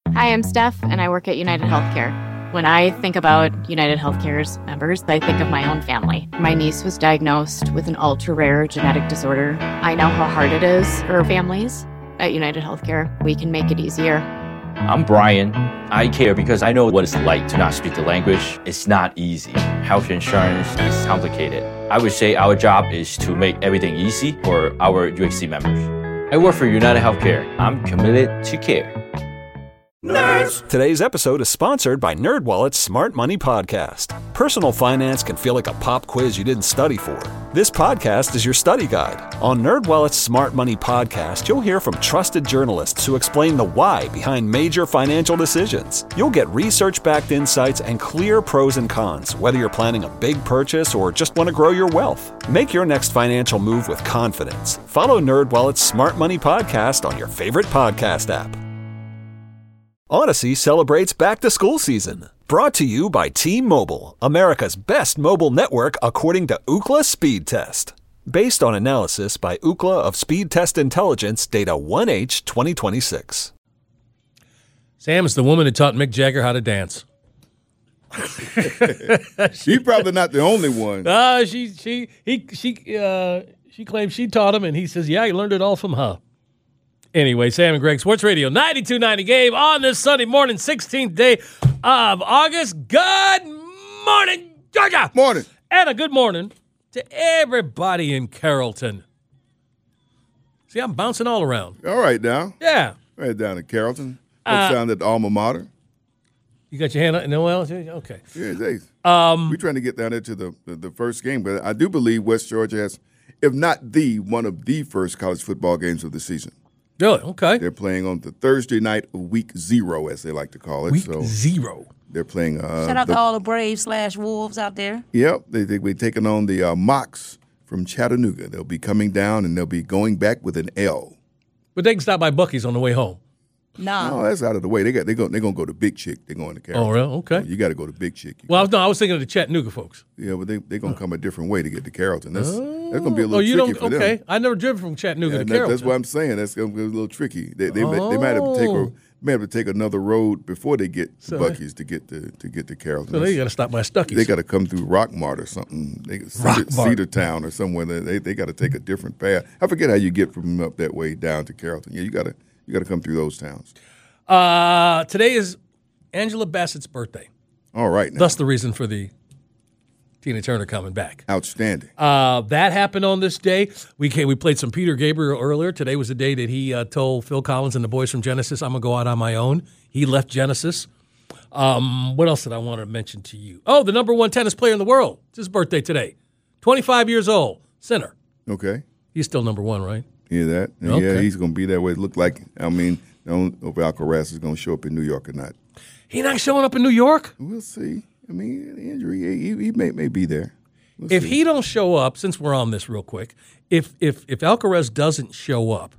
Hi, I'm Steph, and I work at United Healthcare. When I think about United Healthcare's members, I think of my own family. My niece was diagnosed with an ultra-rare genetic disorder. I know how hard it is for families. At United Healthcare, we can make it easier. I'm Brian. I care because I know what it's like to not speak the language. It's not easy. Health insurance is complicated. I would say our job is to make everything easy for our UHC members. I work for United Healthcare. I'm committed to care. Nerds! Today's episode is sponsored by NerdWallet's Smart Money Podcast. Personal finance can feel like a pop quiz you didn't study for. This podcast is your study guide. On NerdWallet's Smart Money Podcast, you'll hear from trusted journalists who explain the why behind major financial decisions. You'll get research-backed insights and clear pros and cons, whether you're planning a big purchase or just want to grow your wealth. Make your next financial move with confidence. Follow NerdWallet's Smart Money Podcast on your favorite podcast app. Odyssey celebrates back-to-school season. Brought to you by T-Mobile, America's best mobile network according to Ookla Speed Test. Based on analysis by Ookla of Speed Test Intelligence data 1H 2026. Sam is the woman who taught Mick Jagger how to dance. She's probably not the only one. She claims she taught him, and he says, yeah, he learned it all from her. Anyway, Sam and Greg, Sports Radio 92.9 Game on this Sunday morning, 16th day of August. Good morning, Georgia. Morning. And a good morning to everybody in Carrollton. See, I'm bouncing all around. All right now. Yeah. Right down in Carrollton. Down at the alma mater. You got your hand up? No, well, okay. Yeah, we're trying to get down there to the first game, but I do believe West Georgia has, if not one of the first college football games of the season. Really? Okay. They're playing on the Thursday night of week 0, as they like to call it. Week 0. They're playing. Shout out to all the Braves/Wolves out there. Yep. They're taking on the Mocs from Chattanooga. They'll be coming down, and they'll be going back with an L. But they can stop by Buc-ee's on the way home. No, that's out of the way. They're gonna go to Big Chick. They're going to Carrollton. Oh, really? Okay. You got to go to Big Chick. I was thinking of the Chattanooga folks. Yeah, but they're gonna come a different way to get to Carrollton. That's gonna be a little tricky for them. Okay, I never driven from Chattanooga to Carrollton. That's what I'm saying. That's gonna be a little tricky. They might have to take another road before they get to Buc-ee's to get to Carrollton. So they got to stop by Stuckey's. They got to come through Rockmart or something. Cedartown or somewhere. They got to take a different path. I forget how you get from up that way down to Carrollton. Yeah, you got to come through those towns. Today is Angela Bassett's birthday. All right. Now. Thus the reason for the Tina Turner coming back. Outstanding. That happened on this day. We played some Peter Gabriel earlier. Today was the day that he told Phil Collins and the boys from Genesis, I'm going to go out on my own. He left Genesis. What else did I want to mention to you? Oh, the number 1 tennis player in the world. It's his birthday today. 25 years old. Sinner. Okay. He's still number 1, right? Hear that? Okay. Yeah, he's going to be that way. It looked like, I don't know if Alcaraz is going to show up in New York or not. He not showing up in New York? We'll see. The injury, he may be there. If he don't show up, since we're on this real quick, if Alcaraz doesn't show up,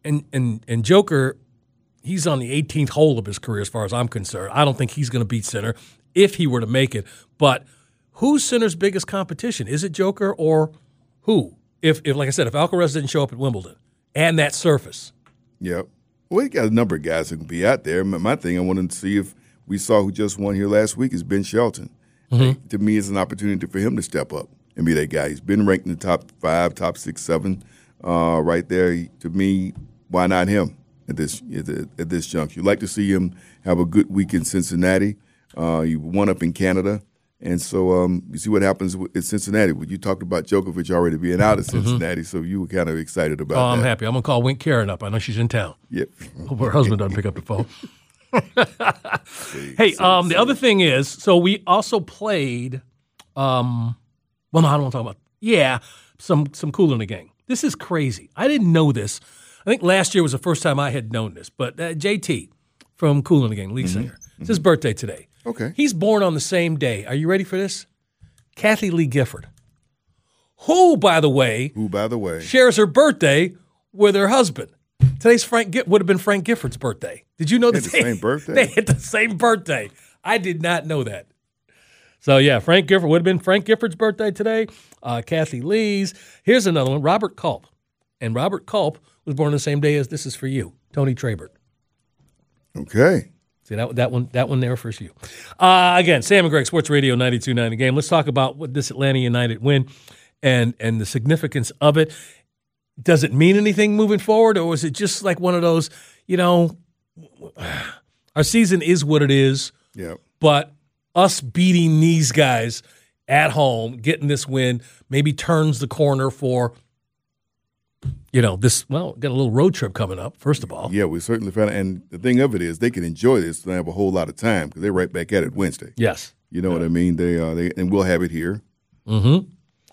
and Joker, he's on the 18th hole of his career as far as I'm concerned. I don't think he's going to beat Sinner if he were to make it. But who's Sinner's biggest competition? Is it Joker or who? If like I said, if Alcaraz didn't show up at Wimbledon and that surface. Yep. Well, he got a number of guys who can be out there. My thing, I wanted to see if we saw who just won here last week is Ben Shelton. Mm-hmm. To me, it's an opportunity for him to step up and be that guy. He's been ranked in the top 5, top 6, 7 right there. To me, why not him at this juncture? You'd like to see him have a good week in Cincinnati. He won up in Canada. And so you see what happens in Cincinnati. You talked about Djokovic already being out of Cincinnati, so you were kind of excited about that. I'm happy. I'm going to call Wink Karen up. I know she's in town. Yep. Hope her husband doesn't pick up the phone. Hey, the other thing is, so we also played, no, I don't want to talk about, some Kool in the Gang. This is crazy. I didn't know this. I think last year was the first time I had known this, but JT from Kool in the Gang, lead singer, it's his birthday today. Okay. He's born on the same day. Are you ready for this? Kathy Lee Gifford, who, by the way, shares her birthday with her husband. Today's would have been Frank Gifford's birthday. Did you know that they had the same birthday? They had the same birthday. I did not know that. So, yeah, Frank Gifford would have been Frank Gifford's birthday today. Kathy Lee's. Here's another one, Robert Culp. And Robert Culp was born the same day as This Is For You, Tony Trabert. Okay. See that one there for you. Again, Sam and Greg, Sports Radio 92.9 The Game. Let's talk about what this Atlanta United win and the significance of it. Does it mean anything moving forward, or is it just like one of those, our season is what it is, but us beating these guys at home, getting this win, maybe turns the corner for this, got a little road trip coming up, first of all. Yeah, we certainly found it. And the thing of it is they can enjoy this. They have a whole lot of time because they're right back at it Wednesday. Yes. You know what I mean? They and we'll have it here. Mm-hmm.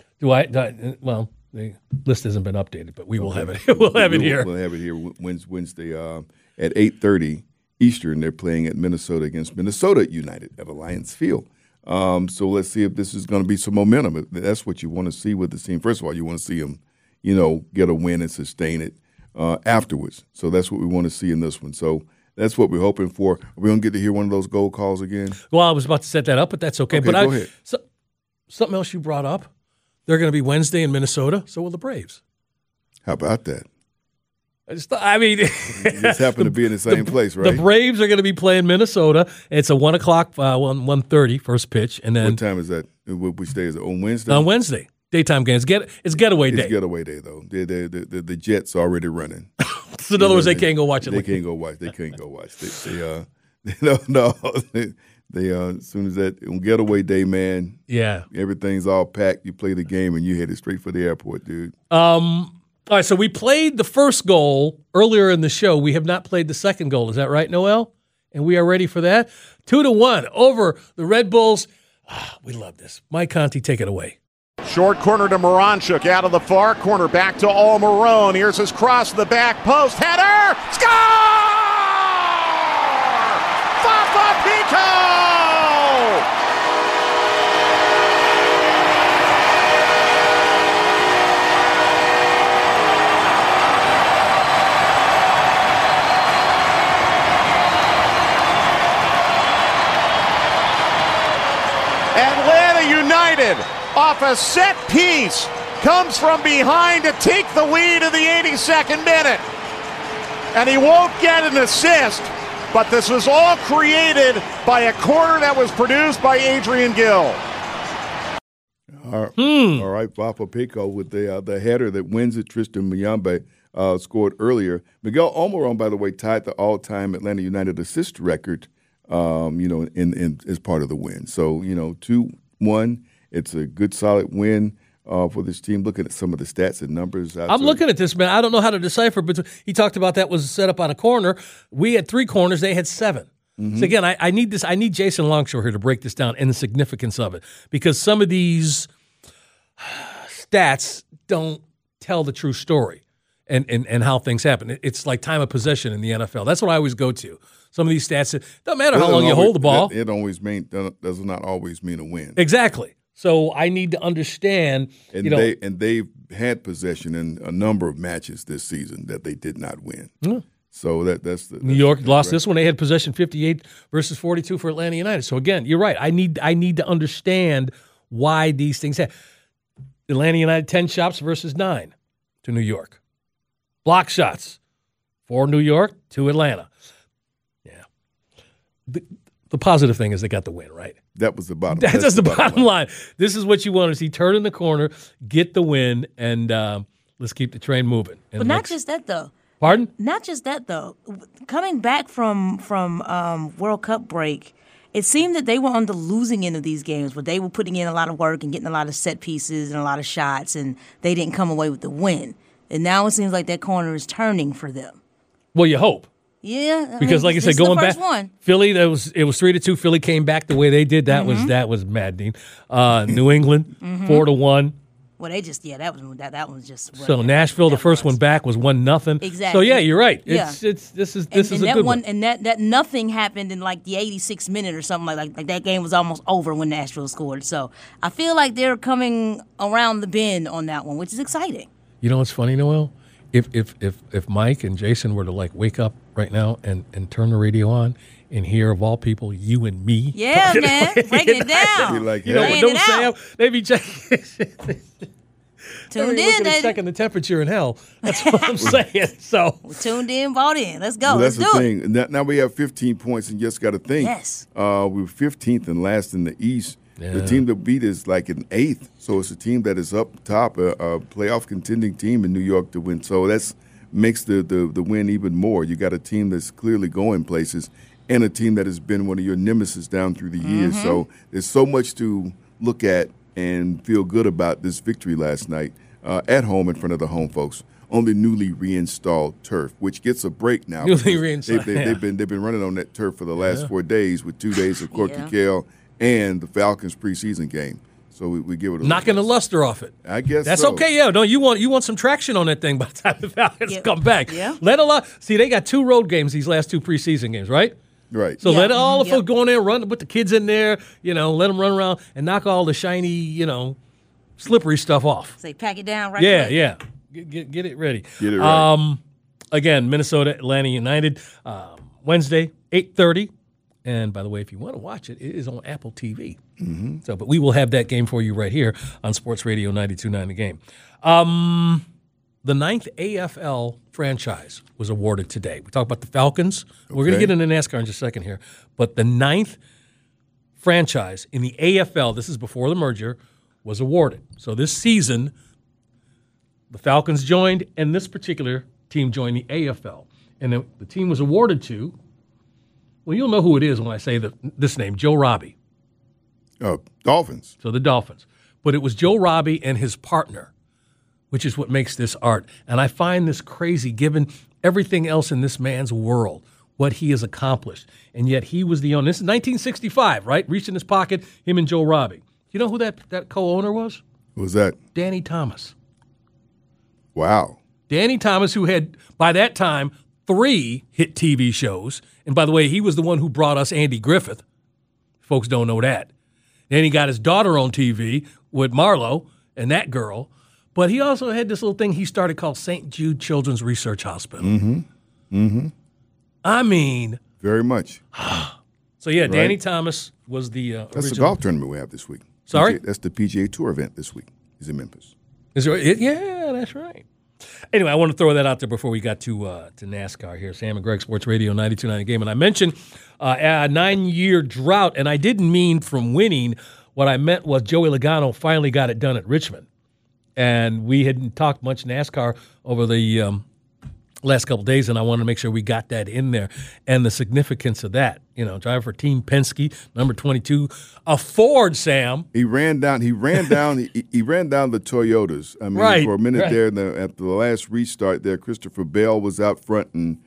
The list hasn't been updated, but we will have it. We'll have it here. We'll have it here Wednesday at 8:30 Eastern. They're playing at Minnesota against Minnesota United at Alliance Field. So let's see if this is going to be some momentum. That's what you want to see with the team. First of all, you want to see them get a win and sustain it afterwards. So that's what we want to see in this one. So that's what we're hoping for. Are we going to get to hear one of those goal calls again? Well, I was about to set that up, but that's okay. But go ahead. Something else you brought up, they're going to be Wednesday in Minnesota, so will the Braves. How about that? You just happen to be in the same place, right? The Braves are going to be playing Minnesota. It's a 1 o'clock, 1:30 first pitch. And then what time is that? Which day is it? On Wednesday? On Wednesday. Daytime game. It's getaway day. It's getaway day, though. The Jets are already running. So in other words, they can't go watch it. They can't go watch. They can't go watch. They as soon as that on getaway day, man. Yeah. Everything's all packed. You play the game and you headed straight for the airport, dude. All right, so we played the first goal earlier in the show. We have not played the second goal. Is that right, Noel? And we are ready for that. 2-1 over the Red Bulls. We love this. Mike Conti, take it away. Short corner to Moranchuk out of the far corner. Back to Almiron. Here's his cross to the back post. Header! Score! Fafa Picault! Atlanta United, off a set piece, comes from behind to take the lead in the 82nd minute. And he won't get an assist, but this was all created by a corner that was produced by Adrian Gill. All right, Fafa Picault with the header that wins it. Tristan Muyambe scored earlier. Miguel Almiron, by the way, tied the all-time Atlanta United assist record, in as part of the win. So, 2-1. It's a good, solid win for this team. Looking at some of the stats and numbers. I'm looking at this, man. I don't know how to decipher, but he talked about that was set up on a corner. We had 3 corners. They had 7. Mm-hmm. So, again, I need this. I need Jason Longshore here to break this down and the significance of it, because some of these stats don't tell the true story and how things happen. It's like time of possession in the NFL. That's what I always go to. Some of these stats, it doesn't matter how long you hold the ball. It does not always mean a win. Exactly. So I need to understand. They've had possession in a number of matches this season that they did not win. Mm. So that's New York lost this one. They had possession 58 versus 42 for Atlanta United. So again, you're right. I need to understand why these things happen. Atlanta United 10 shots versus 9 to New York. Block shots for New York to Atlanta. Yeah. The positive thing is they got the win, right? That was the bottom. That's the bottom line. This is what you want to see. Turn in the corner, get the win, and let's keep the train moving. But not just that, though. Pardon? Not just that, though. Coming back from World Cup break, it seemed that they were on the losing end of these games, where they were putting in a lot of work and getting a lot of set pieces and a lot of shots, and they didn't come away with the win. And now it seems like that corner is turning for them. Well, you hope. Yeah, because like I said, going back, Philly, it was 3-2. Philly came back the way they did. That was maddening. New England 4-1. Well, that was just. So Nashville, the first one back was 1-0. Exactly. So yeah, you're right. This is a good one. And that nothing happened in like the 86th minute or something like that game was almost over when Nashville scored. So I feel like they're coming around the bend on that one, which is exciting. You know what's funny, Noel? If Mike and Jason were to like wake up right now and turn the radio on and hear, of all people, you and me. Yeah, man. Breaking it down. Like, Sam, they'd be checking. Tuned Looking in, at baby. checking the temperature in hell. That's what I'm saying. So We're tuned in, bought in. Let's go. Well, that's Let's the do it. thing. Now we have 15 points, and just got to think. Yes. We were 15th and last in the East. Yeah. The team that beat is like an 8th, so it's a team that is up top, a playoff contending team in New York to win. So that's makes the win even more. You got a team that's clearly going places, and a team that has been one of your nemesis down through the years. So there's so much to look at and feel good about this victory last night at home in front of the home folks on the newly reinstalled turf, which gets a break now. Newly reinstalled, They've been running on that turf for the last 4 days with 2 days of Corky Kell and the Falcons preseason game. So we give it a knocking the luster off it. I guess That's so. okay. Yeah, no, you want some traction on that thing by the time the Falcons Yep. come back. Yeah. Let a lot. See, they got 2 road games these last 2 preseason games, right? Right. So Yeah. let all the Yep. folks go in there, run, put the kids in there, let them run around and knock all the shiny, slippery stuff off. Say, pack it down right Yeah, quick. yeah. Get it ready. Get it right. Again, Minnesota, Atlanta United, Wednesday, 8:30. And by the way, if you want to watch it, it is on Apple TV. Mm-hmm. So, but we will have that game for you right here on Sports Radio 92.9 The Game. The 9th AFL franchise was awarded today. We talked about the Falcons. We're going to Okay. get into NASCAR in just a second here. But the 9th franchise in the AFL, this is before the merger, was awarded. So this season, the Falcons joined, and this particular team joined the AFL. And the team was awarded to, well, you'll know who it is when I say this name, Joe Robbie. Dolphins. So the Dolphins. But it was Joe Robbie and his partner, which is what makes this art. And I find this crazy given everything else in this man's world, what he has accomplished. And yet he was the owner. This is 1965, right? Reached in his pocket, him and Joe Robbie. You know who that co-owner was? Who was that? Danny Thomas. Wow. Danny Thomas, who had, by that time, 3 hit TV shows. And by the way, he was the one who brought us Andy Griffith. Folks don't know that. Then he got his daughter on TV with Marlo and that girl. But he also had this little thing he started called St. Jude Children's Research Hospital. I mean, Very much. so yeah, Danny Right. Thomas was the That's the original. golf tournament we have this week. Sorry? That's the PGA Tour event this week. He's in Memphis. Is there, yeah, that's right. Anyway, I want to throw that out there before we got to NASCAR here. Sam and Greg, Sports Radio 92.9 The Game. And I mentioned a 9-year drought, and I didn't mean from winning. What I meant was Joey Logano finally got it done at Richmond. And we hadn't talked much NASCAR over the last couple of days, and I wanted to make sure we got that in there and the significance of that. Driver for Team Penske, number 22, a Ford, Sam. He ran down the Toyotas. I mean, Right, for a minute right. there, after the last restart there, Christopher Bell was out front and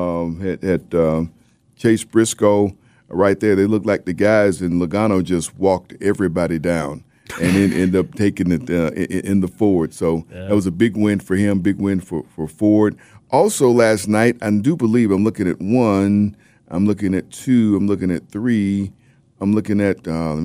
had Chase Briscoe right there. They looked like the guys, and Logano just walked everybody down and then ended up taking it in the Ford. So that was a big win for him, big win for Ford. Also last night, I do believe I'm looking at 1, I'm looking at 2, I'm looking at 3, I'm looking at,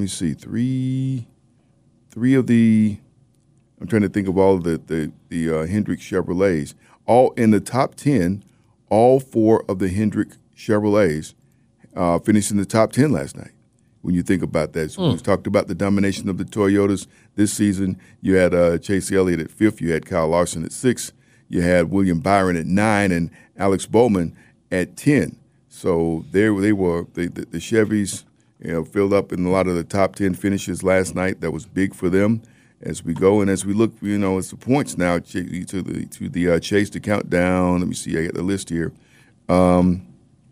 three of the, I'm trying to think of all of the Hendrick Chevrolets. All in the top 10, all 4 of the Hendrick Chevrolets finished in the top 10 last night. When you think about that, so we've talked about the domination of the Toyotas this season. You had Chase Elliott at 5th, you had Kyle Larson at 6th, you had William Byron at 9, and Alex Bowman at 10. So they were the Chevys, filled up in a lot of the top 10 finishes last night. That was big for them. As we go and as we look, it's the points now to the chase to count down. Let me see, I got the list here, and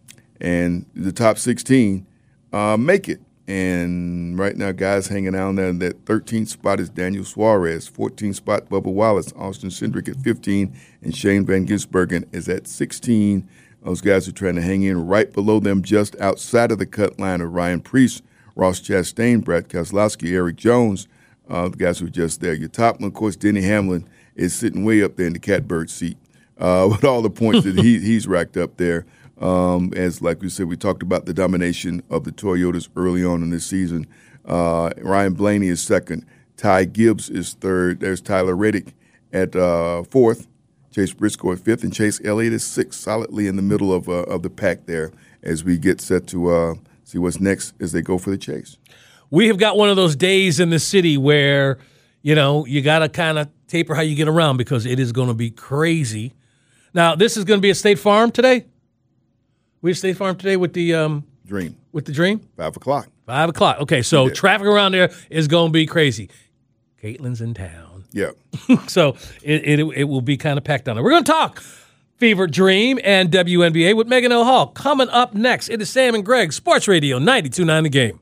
the top 16 make it. And right now, guys hanging out there. That 13th spot is Daniel Suarez. 14th spot, Bubba Wallace. Austin Cindric at 15. And Shane Van Gisbergen is at 16. Those guys are trying to hang in. Right below them, just outside of the cut line, of Ryan Preece, Ross Chastain, Brad Keselowski, Eric Jones, the guys who are just there. Your top one, of course, Denny Hamlin, is sitting way up there in the catbird seat with all the points that he's racked up there. As like we said, we talked about the domination of the Toyotas early on in this season. Ryan Blaney is second. Ty Gibbs is third. There's Tyler Reddick at 4th. Chase Briscoe at 5th. And Chase Elliott is 6th, solidly in the middle of the pack there as we get set to see what's next as they go for the chase. We have got one of those days in the city where, you got to kind of taper how you get around because it is going to be crazy. Now, this is going to be at State Farm today? We at State Farm today with the Dream. With the Dream? 5 o'clock. 5 o'clock. Okay, so traffic around there is going to be crazy. Caitlin's in town. Yeah. So it will be kind of packed down there. We're going to talk Fever Dream and WNBA with Megan L. Hall. Coming up next, it is Sam and Greg, Sports Radio 92.9 The Game.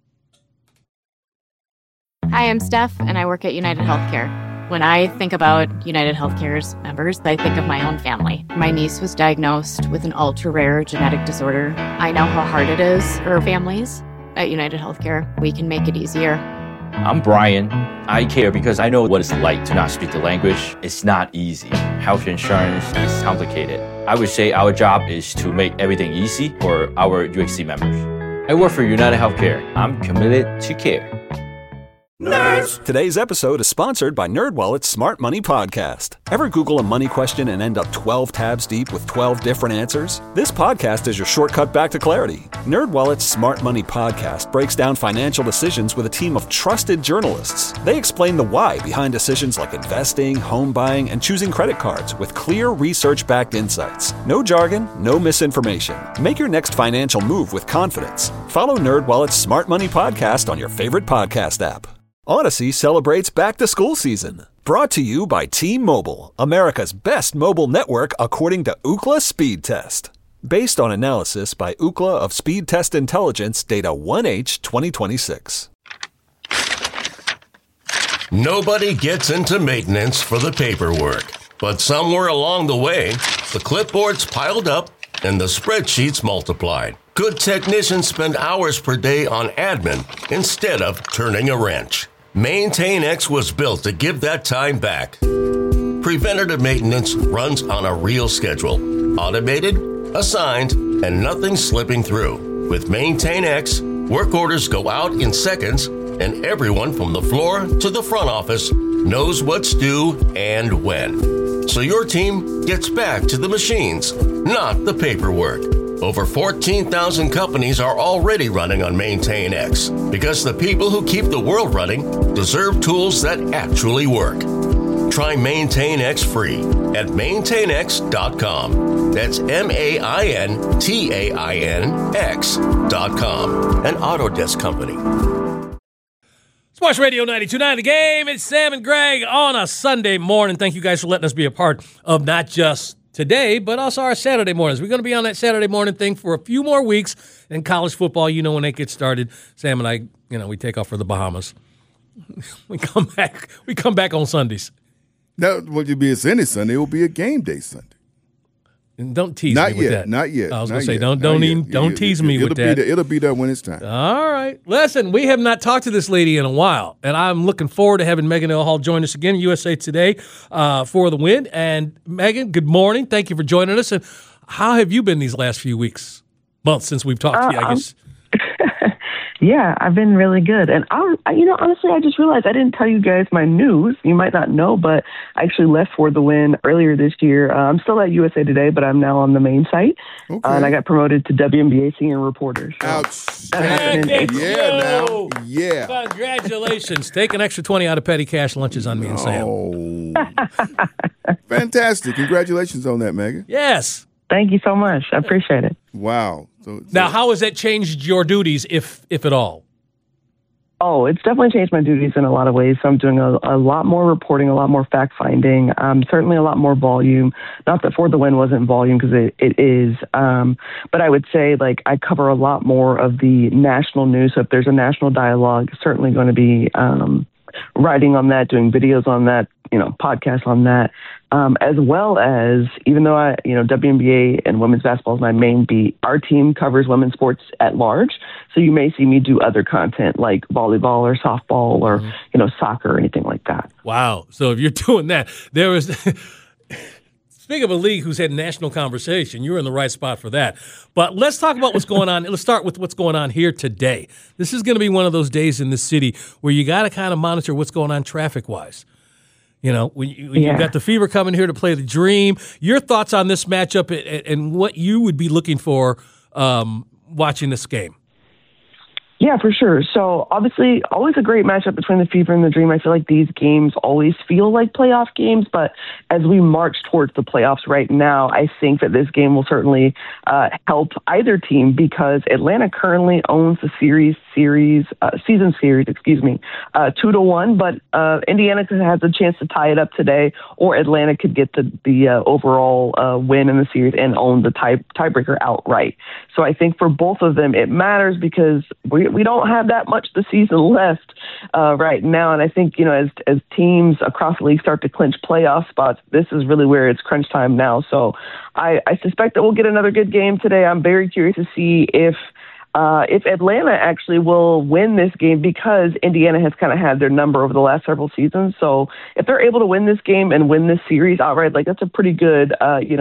Hi, I'm Steph, and I work at United Healthcare. When I think about United Healthcare's members, I think of my own family. My niece was diagnosed with an ultra-rare genetic disorder. I know how hard it is for families. At United Healthcare, we can make it easier. I'm Brian. I care because I know what it's like to not speak the language. It's not easy. Health insurance is complicated. I would say our job is to make everything easy for our UHC members. I work for United Healthcare. I'm committed to care. Nerds! Today's episode is sponsored by NerdWallet's Smart Money Podcast. Ever Google a money question and end up 12 tabs deep with 12 different answers? This podcast is your shortcut back to clarity. NerdWallet's Smart Money Podcast breaks down financial decisions with a team of trusted journalists. They explain the why behind decisions like investing, home buying, and choosing credit cards with clear research-backed insights. No jargon, no misinformation. Make your next financial move with confidence. Follow NerdWallet's Smart Money Podcast on your favorite podcast app. Odyssey celebrates back-to-school season. Brought to you by T-Mobile, America's best mobile network according to Ookla Speed Test. Based on analysis by Ookla of Speed Test Intelligence data 1H 2026. Nobody gets into maintenance for the paperwork. But somewhere along the way, the clipboards piled up and the spreadsheets multiplied. Good technicians spend hours per day on admin instead of turning a wrench. MaintainX was built to give that time back. Preventative maintenance runs on a real schedule. Automated, assigned, and nothing slipping through. With MaintainX, work orders go out in seconds, and everyone from the floor to the front office knows what's due and when. So your team gets back to the machines, not the paperwork. Over 14,000 companies are already running on MaintainX because the people who keep the world running deserve tools that actually work. Try MaintainX free at maintainx.com. That's MaintainX.com. An Autodesk company. Sports Radio 92.9 The Game. It's Sam and Greg on a Sunday morning. Thank you guys for letting us be a part of not just today, but also our Saturday mornings. We're going to be on that Saturday morning thing for a few more weeks. In college football, when they get started, Sam and I, we take off for the Bahamas. We come back on Sundays. That would be a Sunday. It will be a game day Sunday. And don't tease me with that. Not yet. I was going to say, don't tease me with that. It'll be there when it's time. All right. Listen, we have not talked to this lady in a while, and I'm looking forward to having Megan L. Hall join us again, USA Today, for the win. And Megan, good morning. Thank you for joining us. And how have you been these last few months since we've talked to you, I guess? Yeah, I've been really good. And, honestly, I just realized I didn't tell you guys my news. You might not know, but I actually left for the win earlier this year. I'm still at USA Today, but I'm now on the main site. Okay. And I got promoted to WNBA senior reporter. So outstanding. Yeah. Congratulations. Take an extra 20 out of petty cash lunches on me and Sam. Oh, fantastic. Congratulations on that, Megan. Yes. Thank you so much. I appreciate it. Wow. Now, how has that changed your duties, if at all? Oh, it's definitely changed my duties in a lot of ways. So I'm doing a lot more reporting, a lot more fact-finding, certainly a lot more volume. Not that For the Win wasn't volume, because it is. But I would say, I cover a lot more of the national news. So if there's a national dialogue, certainly going to be writing on that, doing videos on that, podcasts on that. As well as, even though WNBA and women's basketball is my main beat, our team covers women's sports at large. So you may see me do other content like volleyball or softball or, soccer or anything like that. Wow. So if you're doing that, there was, speaking of a league who's had national conversation, you're in the right spot for that. But let's talk about what's going on. Let's start with what's going on here today. This is going to be one of those days in the city where you got to kind of monitor what's going on traffic-wise. When you've got the Fever coming here to play the Dream. Your thoughts on this matchup and what you would be looking for watching this game? Yeah, for sure. So obviously, always a great matchup between the Fever and the Dream. I feel like these games always feel like playoff games, but as we march towards the playoffs right now, I think that this game will certainly help either team because Atlanta currently owns the season series, 2-1. But Indiana has a chance to tie it up today, or Atlanta could get the overall win in the series and own the tiebreaker outright. So I think for both of them, it matters because we don't have that much the season left right now. And I think, as teams across the league start to clinch playoff spots, this is really where it's crunch time now. So I suspect that we'll get another good game today. I'm very curious to see if Atlanta actually will win this game because Indiana has kind of had their number over the last several seasons. So if they're able to win this game and win this series outright, that's a pretty good,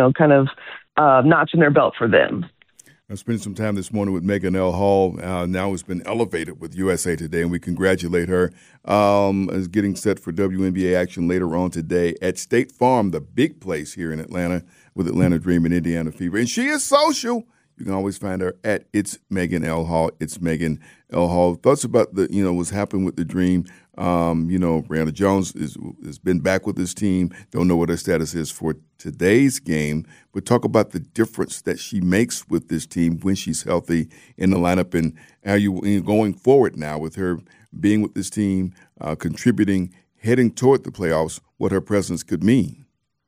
notch in their belt for them. I spent some time this morning with Megan L. Hall. Now has been elevated with USA Today, and we congratulate her as getting set for WNBA action later on today at State Farm, the big place here in Atlanta with Atlanta Dream and Indiana Fever. And she is social. You can always find her at It's Megan L. Hall. It's Megan L. Hall. Thoughts about what's happened with the Dream. Brianna Jones has been back with this team. Don't know what her status is for today's game, but talk about the difference that she makes with this team when she's healthy in the lineup, and how you going forward now with her being with this team, contributing, heading toward the playoffs, what her presence could mean.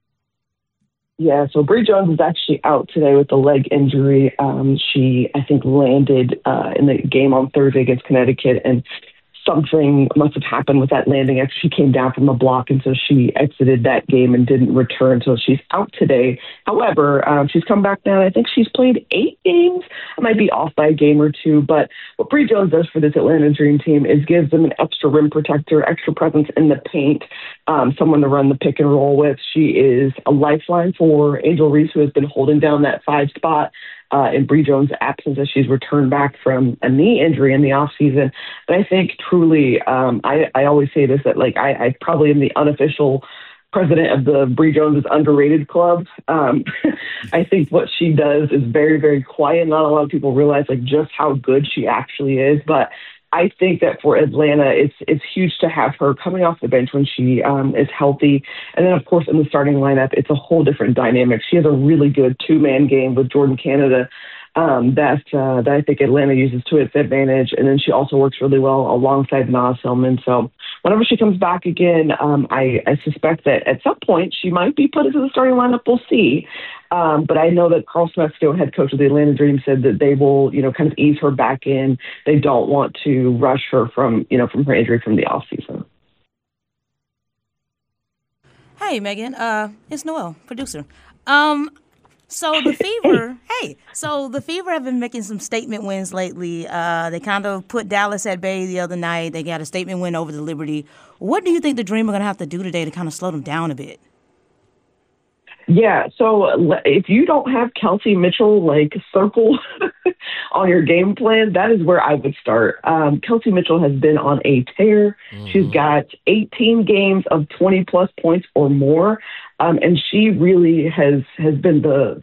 Yeah, so Bree Jones is actually out today with a leg injury. She, I think, landed in the game on Thursday against Connecticut, and something must have happened with that landing after she came down from the block, and so she exited that game and didn't return. So she's out today. However, she's come back now. I think she's played 8 games. I might be off by a game or 2, but what Bree Jones does for this Atlanta Dream team is gives them an extra rim protector, extra presence in the paint, someone to run the pick and roll with. She is a lifeline for Angel Reese, who has been holding down that 5 spot in Bree Jones' absence as she's returned back from a knee injury in the offseason. But I think truly, I always say this, that I probably am the unofficial president of the Bree Jones is underrated club. I think what she does is very, very quiet. Not a lot of people realize just how good she actually is. But I think that for Atlanta, it's huge to have her coming off the bench when she is healthy. And then, of course, in the starting lineup, it's a whole different dynamic. She has a really good 2-man game with Jordan Canada that I think Atlanta uses to its advantage. And then she also works really well alongside Naz Hillman. So whenever she comes back again, I suspect that at some point she might be put into the starting lineup. We'll see. But I know that Carl Smetsky, head coach of the Atlanta Dream, said that they will, kind of ease her back in. They don't want to rush her from her injury from the offseason. Hey, Megan. It's Noel, producer. So the Fever have been making some statement wins lately. They kind of put Dallas at bay the other night. They got a statement win over the Liberty. What do you think the Dream are going to have to do today to kind of slow them down a bit? Yeah, so if you don't have Kelsey Mitchell circle on your game plan, that is where I would start. Kelsey Mitchell has been on a tear. Mm-hmm. She's got 18 games of 20-plus points or more, and she really has been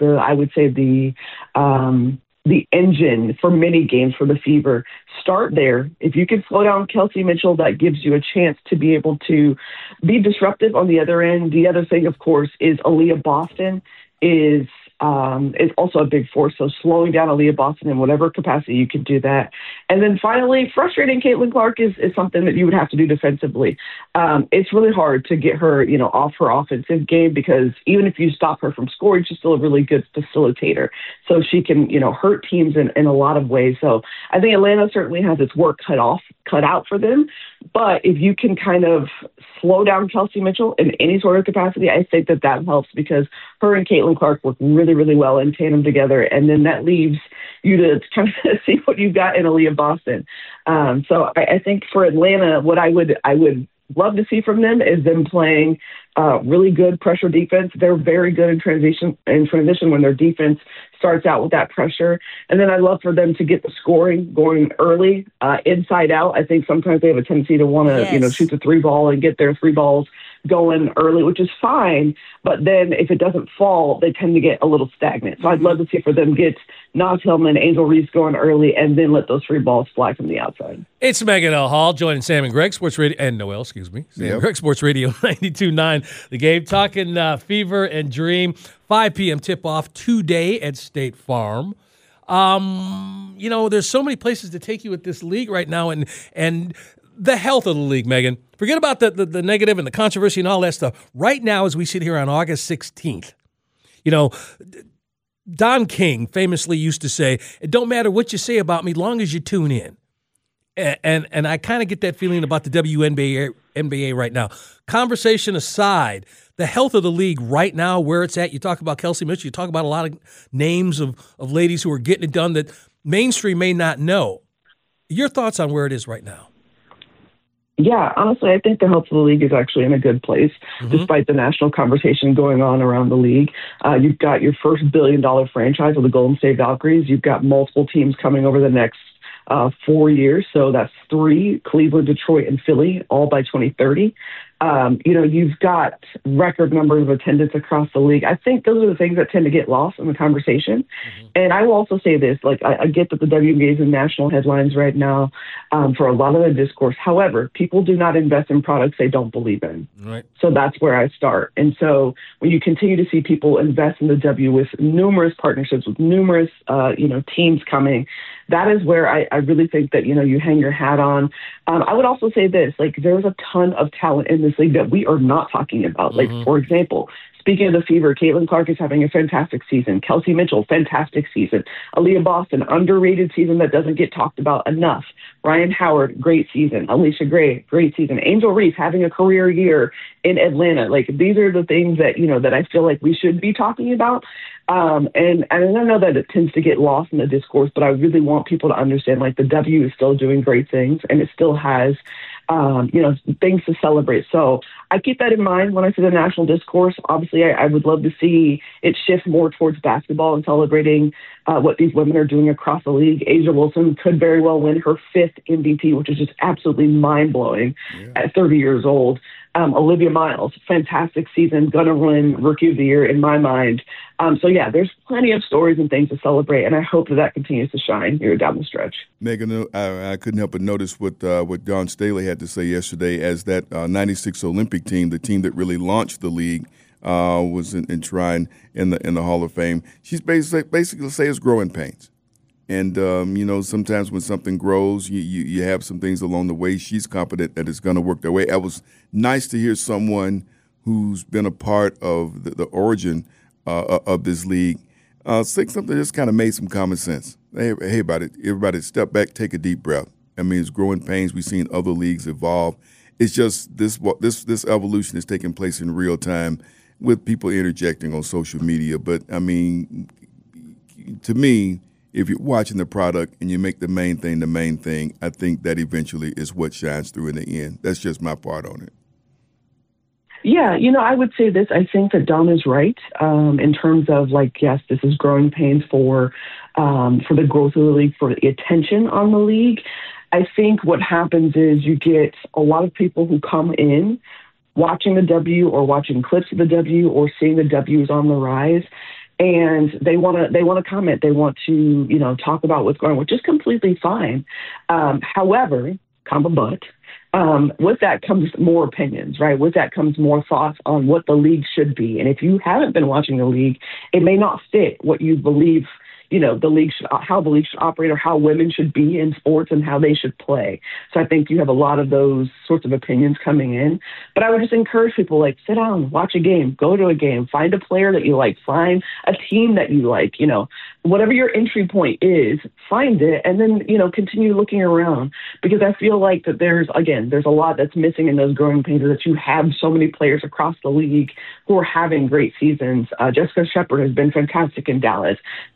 the engine for many games for the Fever. Start there. If you can slow down Kelsey Mitchell, that gives you a chance to be able to be disruptive on the other end. The other thing, of course, is Aaliyah Boston is also a big force. So slowing down Aaliyah Boston in whatever capacity you can do that. And then finally, frustrating Caitlin Clark is something that you would have to do defensively. It's really hard to get her, off her offensive game because even if you stop her from scoring, she's still a really good facilitator. So she can, hurt teams in a lot of ways. So I think Atlanta certainly has its work cut out for them. But if you can kind of slow down Kelsey Mitchell in any sort of capacity, I think that helps because her and Caitlin Clark work really, really well in tandem together. And then that leaves you to kind of see what you've got in Aaliyah Boston. So I think for Atlanta, what I would love to see from them is them playing really good pressure defense. They're very good in transition when their defense starts out with that pressure. And then I'd love for them to get the scoring going early, inside out. I think sometimes they have a tendency to want to, shoot the 3 ball and get their 3 balls going early, which is fine. But then if it doesn't fall, they tend to get a little stagnant. So I'd love to see for them get Naz Hillman, Angel Reese going early, and then let those free balls fly from the outside. It's Megan L. Hall joining Sam and Greg Sports Radio, and Noel, excuse me. Sam and Greg Sports Radio 92.9 The Game, talking Fever and Dream. 5 p.m. tip-off today at State Farm. There's so many places to take you at this league right now, and the health of the league, Megan. Forget about the negative and the controversy and all that stuff. Right now, as we sit here on August 16th, Don King famously used to say, "It don't matter what you say about me, long as you tune in." And I kind of get that feeling about the WNBA right now. Conversation aside, the health of the league right now, where it's at, you talk about Kelsey Mitchell, you talk about a lot of names of ladies who are getting it done that mainstream may not know. Your thoughts on where it is right now? Yeah, honestly, I think the health of the league is actually in a good place, despite the national conversation going on around the league. You've got your first $1 billion franchise with the Golden State Valkyries. You've got multiple teams coming over the next 4 years. So that's 3, Cleveland, Detroit, and Philly, all by 2030. You've got record numbers of attendance across the league. I think those are the things that tend to get lost in the conversation. And I will also say this, I get that the WNBA is in national headlines right now for a lot of the discourse. However, people do not invest in products they don't believe in. Right. So that's where I start. And so when you continue to see people invest in the W with numerous partnerships, with numerous, teams coming, that is where I really think that, you hang your hat on. I would also say this, there's a ton of talent in this league that we are not talking about. For example, speaking of the Fever, Caitlin Clark is having a fantastic season. Kelsey Mitchell, fantastic season. Aaliyah Boston, underrated season that doesn't get talked about enough. Ryan Howard, great season. Alicia Gray, great season. Angel Reese having a career year in Atlanta. These are the things that, that I feel like we should be talking about. And I know that it tends to get lost in the discourse, but I really want people to understand, the W is still doing great things, and it still has, things to celebrate. So I keep that in mind when I say the national discourse. Obviously, I would love to see it shift more towards basketball and celebrating what these women are doing across the league. A'ja Wilson could very well win her 5th MVP, which is just absolutely mind-blowing at 30 years old. Olivia Miles, fantastic season, gonna win Rookie of the Year in my mind. There's plenty of stories and things to celebrate, and I hope that continues to shine here down the stretch. Megan, I couldn't help but notice what Dawn Staley had to say yesterday as that 96 Olympic team, the team that really launched the league, was enshrined in the Hall of Fame. She's basically say it's growing pains. And, sometimes when something grows, you have some things along the way. She's confident that it's going to work that way. It was nice to hear someone who's been a part of the origin of this league say something that just kind of made some common sense. Hey, everybody step back, take a deep breath. I mean, it's growing pains. We've seen other leagues evolve. It's just this evolution is taking place in real time with people interjecting on social media. But, I mean, to me, if you're watching the product and you make the main thing, I think that eventually is what shines through in the end. That's just my part on it. Yeah, I would say this. I think that Dawn is right in terms of yes, this is growing pains for the growth of the league, for the attention on the league. I think what happens is you get a lot of people who come in watching the W or watching clips of the W or seeing the W is on the rise. And they want to comment. They want to, talk about what's going on, which is completely fine. However, with that comes more opinions, right? With that comes more thoughts on what the league should be. And if you haven't been watching the league, it may not fit what you believe, the league how the league should operate or how women should be in sports and how they should play. So I think you have a lot of those sorts of opinions coming in. But I would just encourage people, sit down, watch a game, go to a game, find a player that you like, find a team that you like, whatever your entry point is, find it, and then, continue looking around. Because I feel like that there's a lot that's missing in those growing pains, that you have so many players across the league who are having great seasons. Jessica Shepard has been fantastic in Dallas, could be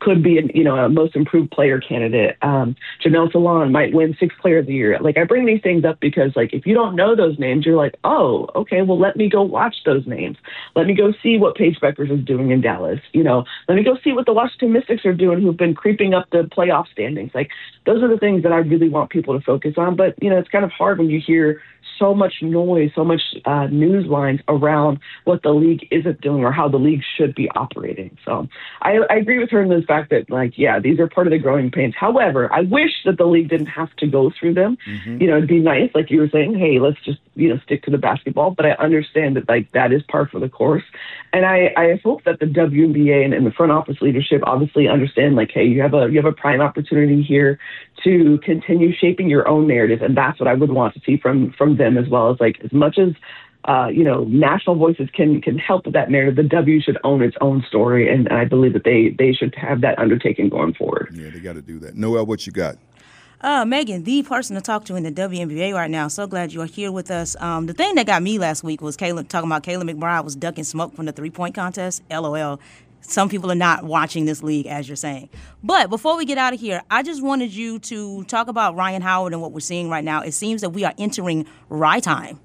win, a most improved player candidate. Janelle Salon might win 6th player of the year. Like, I bring these things up because, like, if you don't know those names, you're like, oh, okay, well, let me go watch those names. Let me go see what Paige Beckers is doing in Dallas. Let me go see what the Washington Mystics are doing, who've been creeping up the playoff standings. Like, those are the things that I really want people to focus on. But, it's kind of hard when you hear so much noise, so much news lines around what the league isn't doing or how the league should be operating. So I agree with her in the fact that, like, yeah, these are part of the growing pains. However, I wish that the league didn't have to go through them. It'd be nice, like you were saying, hey, let's just, stick to the basketball. But I understand that, like, that is par for the course. And I hope that the WNBA and the front office leadership obviously understand, like, hey, you have a prime opportunity here to continue shaping your own narrative. And that's what I would want to see from them, as well as, like, as much as national voices can help with that narrative, the W should own its own story, and I believe that they should have that undertaking going forward. Yeah, they got to do that. Noel, what you got? Megan, the person to talk to in the WNBA right now. So glad you are here with us. The thing that got me last week was talking about Kayla McBride was ducking smoke from the 3-point contest. LOL. Some people are not watching this league, as you're saying. But before we get out of here, I just wanted you to talk about Ryan Howard and what we're seeing right now. It seems that we are entering Rye time.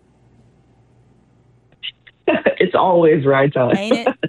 It's always right time. Ain't it?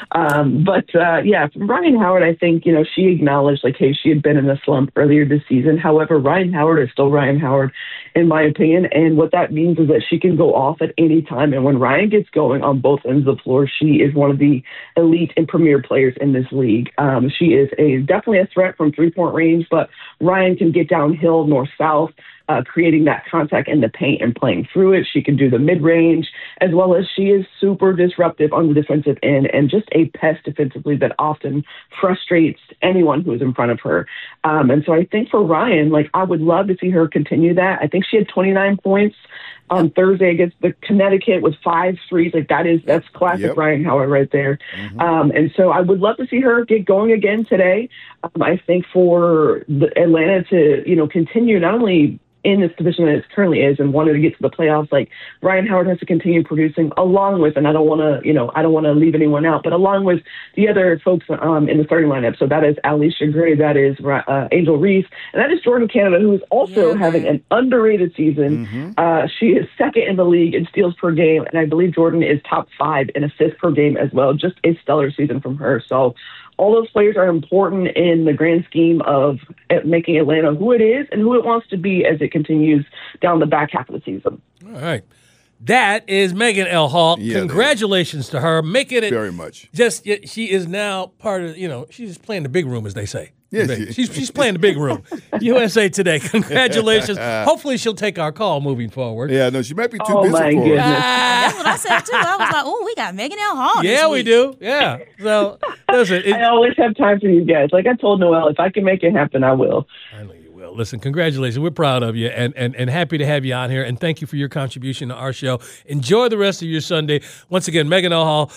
From Ryan Howard, I think, she acknowledged, like, hey, she had been in a slump earlier this season. However, Ryan Howard is still Ryan Howard, in my opinion. And what that means is that she can go off at any time. And when Ryan gets going on both ends of the floor, she is one of the elite and premier players in this league. She is definitely a threat from 3-point range, but Ryan can get downhill, north-south, creating that contact in the paint and playing through it. She can do the mid-range, as well as she is super disruptive on the defensive end and just a pest defensively that often frustrates anyone who is in front of her. And so I think for Ryan, like, I would love to see her continue that. I think she had 29 points on Thursday against the Connecticut with 5 threes. Like, that's classic Ryan Howard right there. And so I would love to see her get going again today. I think for Atlanta to, continue not only in this position that it currently is and wanted to get to the playoffs, like, Ryan Howard has to continue producing along with, and I don't want to leave anyone out, but along with the other folks in the starting lineup. So that is Alicia Gray, that is Angel Reese, and that is Jordan Canada, who is also having an underrated season. She is second in the league in steals per game, and I believe Jordan is top 5 in assists per game as well. Just a stellar season from her. So all those players are important in the grand scheme of making Atlanta who it is and who it wants to be as it continues down the back half of the season. All right. That is Megan L. Hall. Yeah, congratulations to her. Making it very much. She is now part of, she's playing the big room, as they say. Yes, she's playing the big room. USA Today. Congratulations. Hopefully she'll take our call moving forward. Yeah, no, she might be too busy for it. That's what I said, too. I was like, oh, we got Megan L. Hall this week. We do. Yeah. So, listen. I always have time for these guys. Like I told Noel, if I can make it happen, I will. I know you will. Listen, congratulations. We're proud of you and happy to have you on here. And thank you for your contribution to our show. Enjoy the rest of your Sunday. Once again, Megan L. Hall,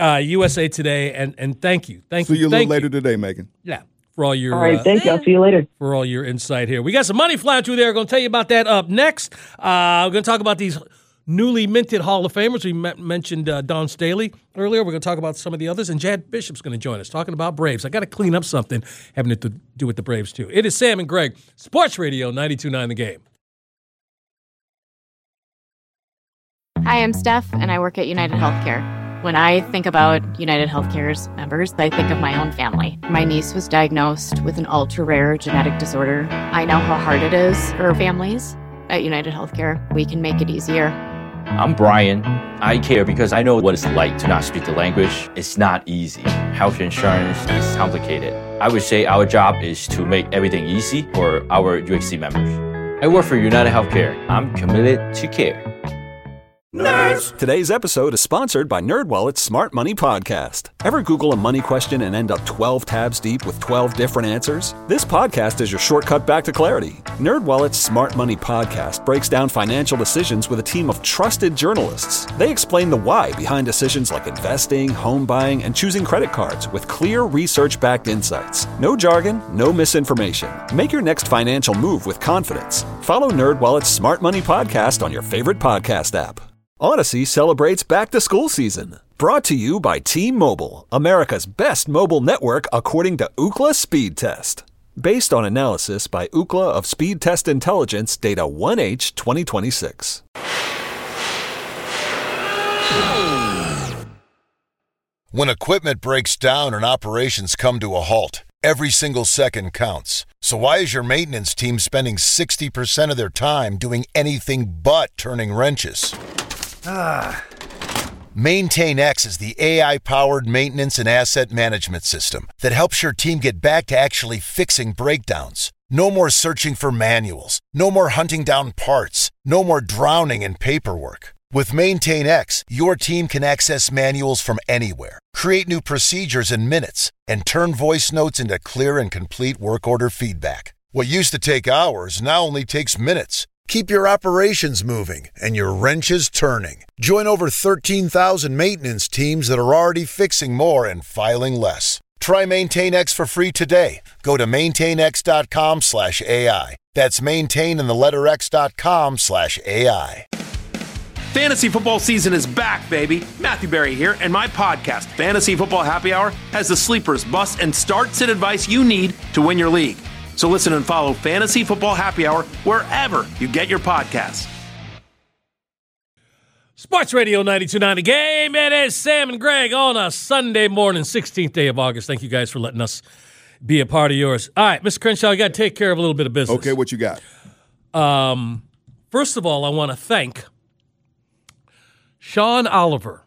USA Today. And thank you. See you a little later today, Megan. Yeah. For all your, all right, thank you. I'll see you later. For all your insight here. We got some money flying through there. We're going to tell you about that up next. We're going to talk about these newly minted Hall of Famers. We mentioned Dawn Staley earlier. We're going to talk about some of the others. And Jad Bishop's going to join us talking about Braves. I got to clean up something having to do with the Braves, too. It is Sam and Greg, Sports Radio 92.9 The Game. Hi, I'm Steph, and I work at United Healthcare. When I think about United Healthcare's members, I think of my own family. My niece was diagnosed with an ultra-rare genetic disorder. I know how hard it is for families. At United Healthcare, we can make it easier. I'm Brian. I care because I know what it's like to not speak the language. It's not easy. Health insurance is complicated. I would say our job is to make everything easy for our UHC members. I work for United Healthcare. I'm committed to care. Nerds! Today's episode is sponsored by NerdWallet's Smart Money Podcast. Ever Google a money question and end up 12 tabs deep with 12 different answers? This podcast is your shortcut back to clarity. NerdWallet's Smart Money Podcast breaks down financial decisions with a team of trusted journalists. They explain the why behind decisions like investing, home buying, and choosing credit cards with clear research-backed insights. No jargon, no misinformation. Make your next financial move with confidence. Follow NerdWallet's Smart Money Podcast on your favorite podcast app. Odyssey celebrates back-to-school season. Brought to you by T-Mobile, America's best mobile network according to Ookla Speed Test. Based on analysis by Ookla of Speed Test Intelligence data 1H 2026. When equipment breaks down and operations come to a halt, every single second counts. So why is your maintenance team spending 60% of their time doing anything but turning wrenches? MaintainX is the AI-powered maintenance and asset management system that helps your team get back to actually fixing breakdowns. No more searching for manuals. No more hunting down parts. No more drowning in paperwork. With MaintainX, your team can access manuals from anywhere, create new procedures in minutes, and turn voice notes into clear and complete work order feedback. What used to take hours now only takes minutes. Keep your operations moving and your wrenches turning. Join over 13,000 maintenance teams that are already fixing more and filing less. Try MaintainX for free today. Go to maintainx.com/AI. That's maintain and the letter x.com/AI. Fantasy football season is back, baby. Matthew Berry here, and my podcast, Fantasy Football Happy Hour, has the sleepers, busts, and start-sit advice you need to win your league. So listen and follow Fantasy Football Happy Hour wherever you get your podcasts. Sports Radio 92.9 The Game. It is Sam and Greg on a Sunday morning, 16th day of August. Thank you guys for letting us be a part of yours. All right, Mr. Crenshaw, you got to take care of a little bit of business. Okay, what you got? First of all, I want to thank Sean Oliver.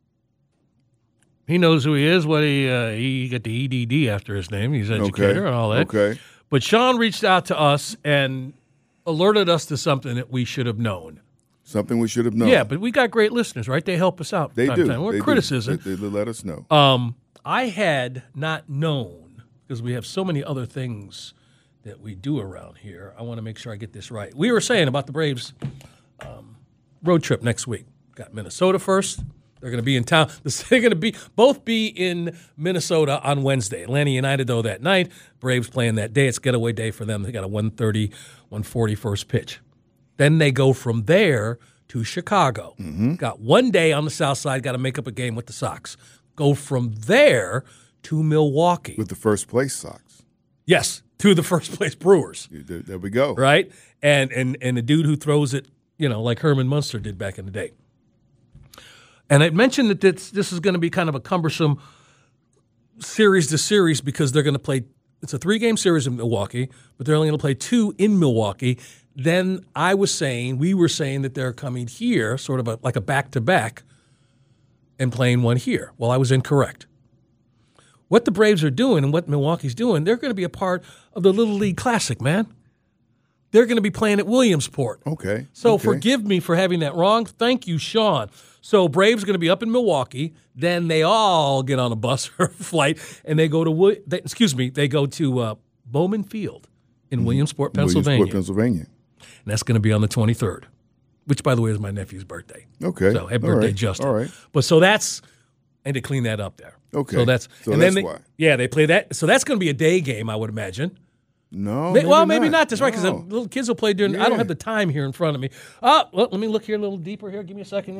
He knows who he is. He got the EDD after his name. He's an educator and all that. Okay. But Sean reached out to us and alerted us to something that we should have known. Something we should have known. Yeah, but we got great listeners, right? They help us out. They do. What criticism? They let us know. I had not known, because we have so many other things that we do around here. I want to make sure I get this right. We were saying about the Braves road trip next week. Got Minnesota first. They're going to be in town. They're going to both be in Minnesota on Wednesday. Atlanta United, though, that night. Braves playing that day. It's getaway day for them. They got a 1:30, 1:40 first pitch. Then they go from there to Chicago. Mm-hmm. Got one day on the south side. Got to make up a game with the Sox. Go from there to Milwaukee. With the first place Sox. Yes, to the first place Brewers. There we go. Right? And the dude who throws it, like Herman Munster did back in the day. And I mentioned that this is going to be kind of a cumbersome series to series because they're going to play – it's a 3-game series in Milwaukee, but they're only going to play 2 in Milwaukee. Then we were saying that they're coming here, sort of like a back-to-back, and playing one here. Well, I was incorrect. What the Braves are doing and what Milwaukee's doing, they're going to be a part of the Little League Classic, man. They're going to be playing at Williamsport. Okay. So forgive me for having that wrong. Thank you, Sean. So Braves are going to be up in Milwaukee. Then they all get on a bus or a flight, and they go to Bowman Field in Williamsport, Pennsylvania. And that's going to be on the 23rd, which, by the way, is my nephew's birthday. Okay. So happy birthday, Justin. All right. But so that's – and to clean that up there. Okay. So that's why. Yeah, they play that. So that's going to be a day game, I would imagine. No, maybe not. That's right, because little kids will play during. Yeah. I don't have the time here in front of me. Let me look here a little deeper here. Give me a second.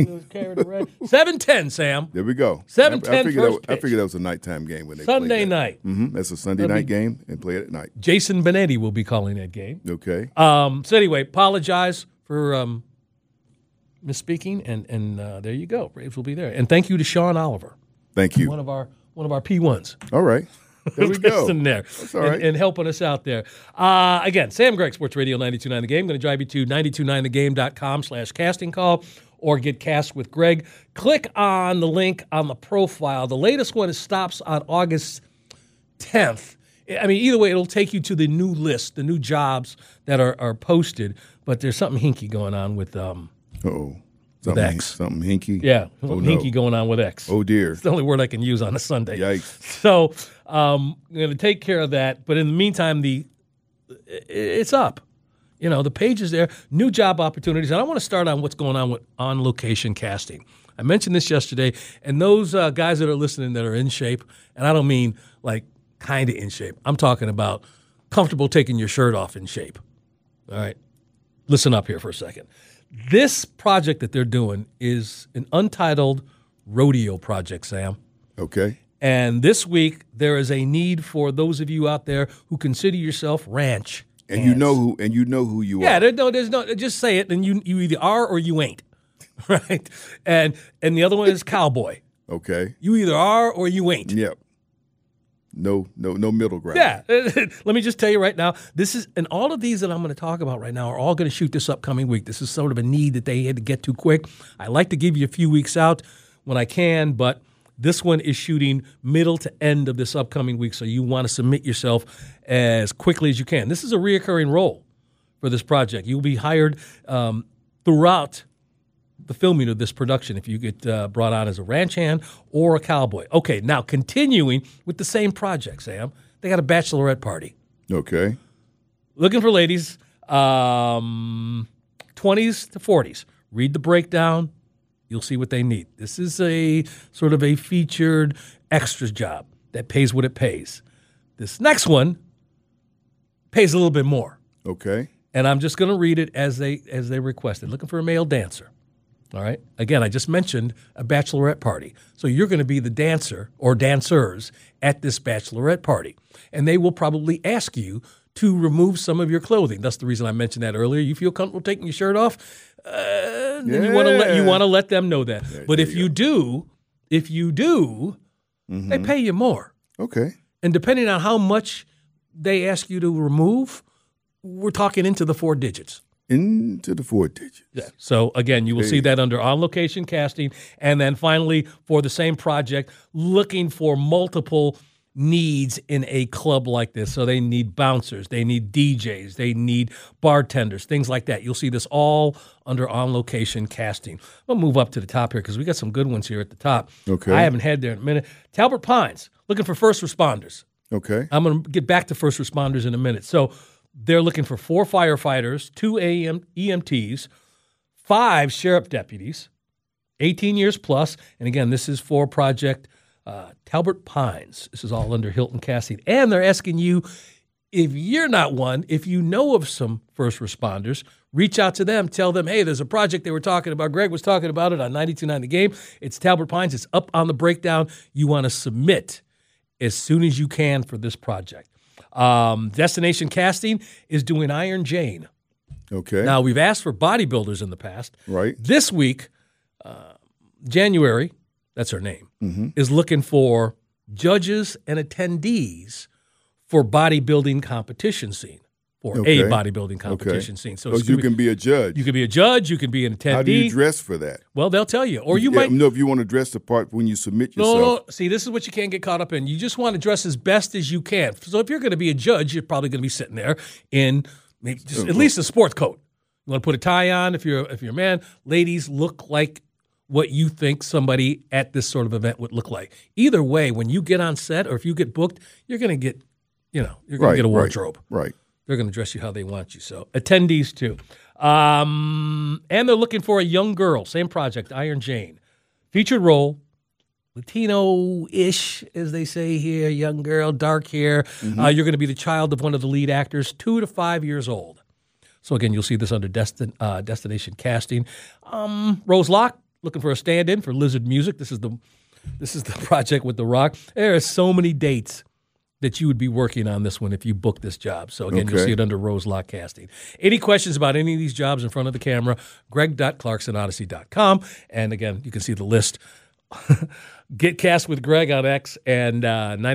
7:10, Sam. There we go. 7:10. I figured that was a nighttime game when they Sunday night. Mm-hmm. That's a Sunday night game and play it at night. Jason Benetti will be calling that game. Okay. So anyway, apologize for misspeaking, and there you go. Braves will be there, and thank you to Sean Oliver. Thank you. One of our P1s. All right. There we go. There. That's all right. And helping us out there. Again, Sam Gregg, Sports Radio 92.9 The Game. I'm going to drive you to 929thegame.com/casting call or get cast with Greg. Click on the link on the profile. The latest one stops on August 10th. I mean, either way, it'll take you to the new list, the new jobs that are posted. But there's something hinky going on with X. Something hinky? Yeah, hinky going on with X. Oh, dear. It's the only word I can use on a Sunday. Yikes. So I'm going to take care of that. But in the meantime, it's up. The page is there, new job opportunities. And I want to start on what's going on with on-location casting. I mentioned this yesterday, and those guys that are listening that are in shape, and I don't mean like kind of in shape. I'm talking about comfortable taking your shirt off in shape. All right? Listen up here for a second. This project that they're doing is an untitled rodeo project, Sam. Okay. And this week there is a need for those of you out there who consider yourself ranch. And hands. you know who you Yeah, are. there's no. Just say it, and you either are or you ain't, right? And the other one is cowboy. Okay. You either are or you ain't. Yep. No middle ground. Yeah. Let me just tell you right now, and all of these that I'm going to talk about right now are all going to shoot this upcoming week. This is sort of a need that they had to get to quick. I like to give you a few weeks out when I can, but this one is shooting middle to end of this upcoming week, so you want to submit yourself as quickly as you can. This is a reoccurring role for this project. You'll be hired throughout the filming of this production if you get brought on as a ranch hand or a cowboy. Okay, now continuing with the same project, Sam. They got a bachelorette party. Okay. Looking for ladies, 20s to 40s. Read the breakdown. You'll see what they need. This is a sort of a featured extras job that pays what it pays. This next one pays a little bit more. Okay. And I'm just going to read it as they requested. Looking for a male dancer. All right. Again, I just mentioned a bachelorette party. So you're going to be the dancer or dancers at this bachelorette party. And they will probably ask you to remove some of your clothing. That's the reason I mentioned that earlier. You feel comfortable taking your shirt off? Then you want to let them know that. But if you do, they pay you more. Okay. And depending on how much they ask you to remove, we're talking into the 4 digits. Into the 4 digits. Yeah. So, again, you will see that under on-location casting. And then finally, for the same project, looking for multiple needs in a club like this. So they need bouncers, they need DJs, they need bartenders, things like that. You'll see this all under on-location casting. We'll move up to the top here because we got some good ones here at the top. Okay. I haven't had there in a minute. Talbot Pines, looking for first responders. Okay. I'm going to get back to first responders in a minute. So they're looking for 4 firefighters, 2 EMTs, 5 sheriff deputies, 18 years plus. And again, this is for Project Talbot Pines. This is all under Hilton Casting. And they're asking you, if you're not one, if you know of some first responders, reach out to them. Tell them, hey, there's a project they were talking about. Greg was talking about it on 92.9 The Game. It's Talbot Pines. It's up on the breakdown. You want to submit as soon as you can for this project. Destination Casting is doing Iron Jane. Okay. Now, we've asked for bodybuilders in the past. Right. This week, January, that's her name, is looking for judges and attendees for bodybuilding competition scene, or a bodybuilding competition scene. So you can be a judge. You can be a judge. You can be an attendee. How do you dress for that? Well, they'll tell you. Or you might. No, if you want to dress the part when you submit yourself. No. See, this is what you can't get caught up in. You just want to dress as best as you can. So if you're going to be a judge, you're probably going to be sitting there in maybe just at least a sports coat. You want to put a tie on if you're a man. Ladies, look like what you think somebody at this sort of event would look like. Either way, when you get on set or if you get booked, you're going to get, you're going to get a wardrobe. Right. They're going to dress you how they want you. So attendees too. And they're looking for a young girl. Same project, Iron Jane. Featured role, Latino-ish, as they say here, young girl, dark hair. You're going to be the child of one of the lead actors, 2 to 5 years old. So again, you'll see this under Destination Casting. Rose Locke, looking for a stand-in for Lizard Music. This is the project with The Rock. There are so many dates that you would be working on this one if you book this job. So again, you'll see it under Rose Locke Casting. Any questions about any of these jobs in front of the camera, greg.clarksonodyssey.com. And again, you can see the list. Get Cast with Greg on X and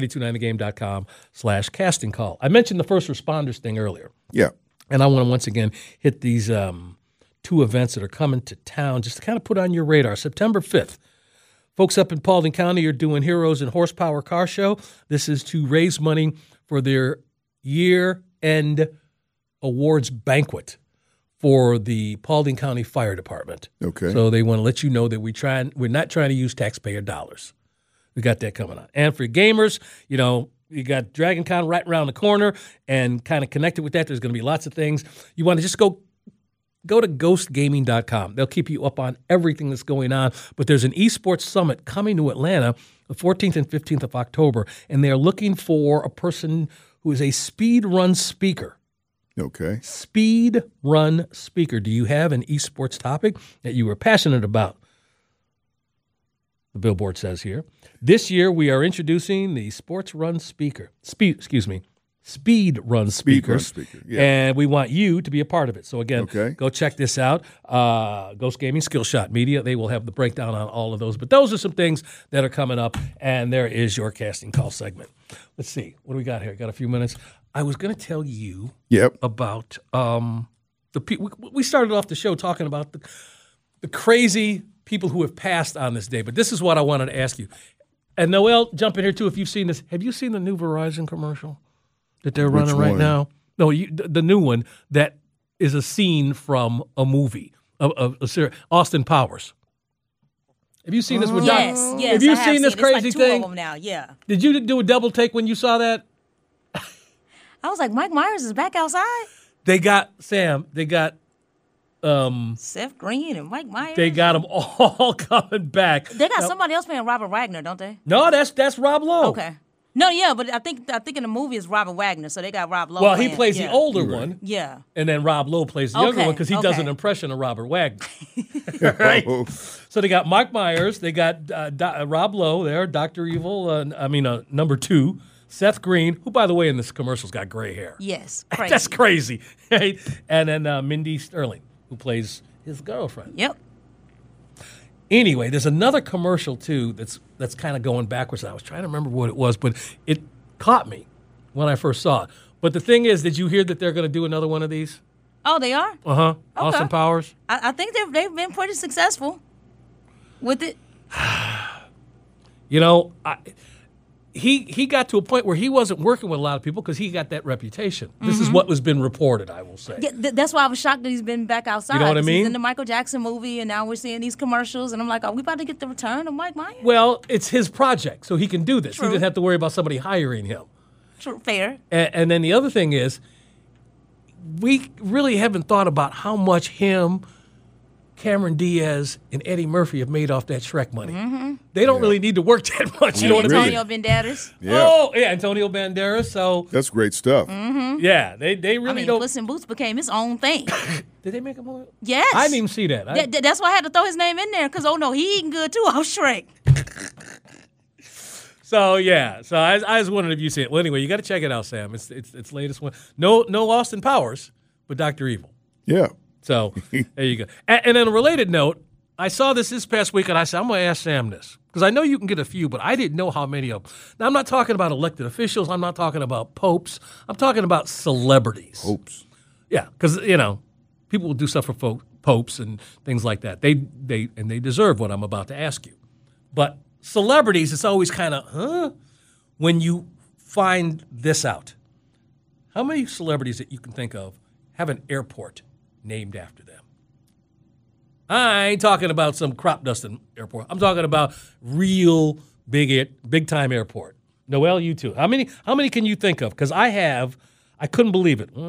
929thegame.com/casting call. I mentioned the first responders thing earlier. Yeah. And I want to once again hit these 2 events that are coming to town just to kind of put on your radar. September 5th. Folks up in Paulding County are doing Heroes and Horsepower Car Show. This is to raise money for their year-end awards banquet for the Paulding County Fire Department. Okay. So they want to let you know that we're not trying to use taxpayer dollars. We got that coming on. And for gamers, you got Dragon Con right around the corner, and kind of connected with that, there's going to be lots of things. You want to just go to ghostgaming.com. They'll keep you up on everything that's going on. But there's an esports summit coming to Atlanta the 14th and 15th of October, and they're looking for a person who is a speed run speaker. Okay. Speed Run Speaker. Do you have an esports topic that you are passionate about? The billboard says here. This year we are introducing the Sports Run Speaker. Speed Run Speaker. Yeah. And we want you to be a part of it. So again, Okay. go check this out. Ghost Gaming, Skillshot Media. They will have the breakdown on all of those. But those are some things that are coming up. And there is your casting call segment. Let's see. What do we got here? Got a few minutes. I was going to tell you about we started off the show talking about the crazy people who have passed on this day. But this is what I wanted to ask you. And Noel, jump in here too if you've seen this. Have you seen the new Verizon commercial that they're running right now? No, the new one that is a scene from a movie, a series, Austin Powers. Have you seen this? With Yes. Have you seen this crazy it's like two thing? of them now, yeah. Did you do a double take when you saw that? I was like, Mike Myers is back outside? They got Seth Green and Mike Myers? They got them all coming back. They got somebody else playing Robert Wagner, don't they? No, that's Rob Lowe. Okay. No, yeah, but I think in the movie it's Robert Wagner, so they got Rob Lowe. Well, playing. he plays the older one. Yeah. And then Rob Lowe plays the younger one because he does an impression of Robert Wagner. Right? So they got Mike Myers. They got Rob Lowe there, Dr. Evil, number 2. Seth Green, who, by the way, in this commercial's got gray hair. Yes, crazy. That's crazy. Right? And then Mindy Sterling, who plays his girlfriend. Yep. Anyway, there's another commercial, too, that's kind of going backwards. I was trying to remember what it was, but it caught me when I first saw it. But the thing is, did you hear that they're going to do another one of these? Oh, they are? Uh-huh. Okay. Austin Powers. I think they've been pretty successful with it. You know, he got to a point where he wasn't working with a lot of people because he got that reputation. This is what was been reported, I will say. Yeah, that's why I was shocked that he's been back outside. You know what I mean? He's in the Michael Jackson movie, and now we're seeing these commercials, and I'm like, are we about to get the return of Mike Myers? Well, it's his project, so he can do this. True. He didn't have to worry about somebody hiring him. True, fair. And then the other thing is, we really haven't thought about how much him, Cameron Diaz, and Eddie Murphy have made off that Shrek money. Mm-hmm. They don't really need to work that much. You know what I mean? Antonio Banderas. Yeah. Oh, yeah, Antonio Banderas. So that's great stuff. Mm-hmm. Yeah, they really don't. Puss in Boots became his own thing. Did they make a movie? Yes. I didn't even see that. That's why I had to throw his name in there because he eating good too off Shrek. So yeah, so I was wondering if you see it. Well, anyway, you got to check it out, Sam. It's latest one. No Austin Powers, but Dr. Evil. Yeah. So there you go. And on a related note, I saw this past week, and I said, I'm going to ask Sam this. Because I know you can get a few, but I didn't know how many of them. Now, I'm not talking about elected officials. I'm not talking about popes. I'm talking about celebrities. Popes. Yeah, because, people will do stuff for popes and things like that. They deserve what I'm about to ask you. But celebrities, it's always kind of, when you find this out. How many celebrities that you can think of have an airport named after them? I ain't talking about some crop dusting airport. I'm talking about real big time airport. Noel, you too. How many can you think of? Because I couldn't believe it.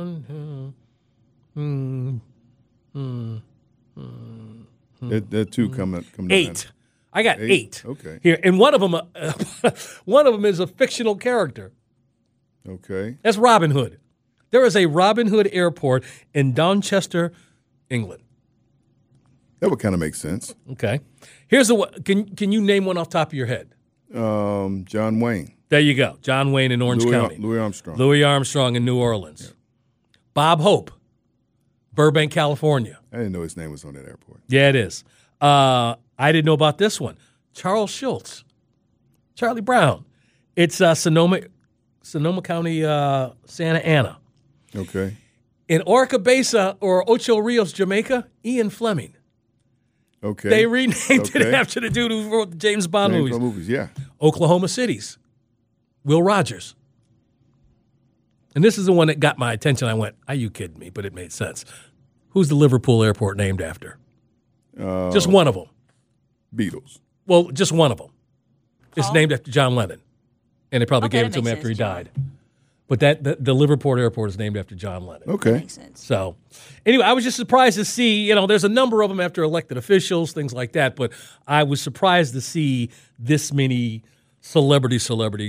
There are two coming. 8. I got 8. Okay. Here, and one of them is a fictional character. Okay. That's Robin Hood. There is a Robin Hood airport in Doncaster, England. That would kind of make sense. Okay. Here's the one. Can you name one off the top of your head? John Wayne. There you go. John Wayne in Orange County. Louis Armstrong. Louis Armstrong in New Orleans. Yeah. Bob Hope, Burbank, California. I didn't know his name was on that airport. Yeah, it is. I didn't know about this one. Charles Schultz. Charlie Brown. It's Sonoma County, Santa Ana. Okay. In Orca Besa or Ocho Rios, Jamaica, Ian Fleming. Okay. They renamed it after the dude who wrote the James Bond movies. Yeah. Oklahoma City's Will Rogers. And this is the one that got my attention. I went, are you kidding me? But it made sense. Who's the Liverpool airport named after? Just one of them. Beatles. Well, just one of them. It's named after John Lennon. And they probably gave it to him after he died. But the Liverpool airport is named after John Lennon. Okay. Makes sense. So, anyway, I was just surprised to see, there's a number of them after elected officials, things like that. But I was surprised to see this many celebrities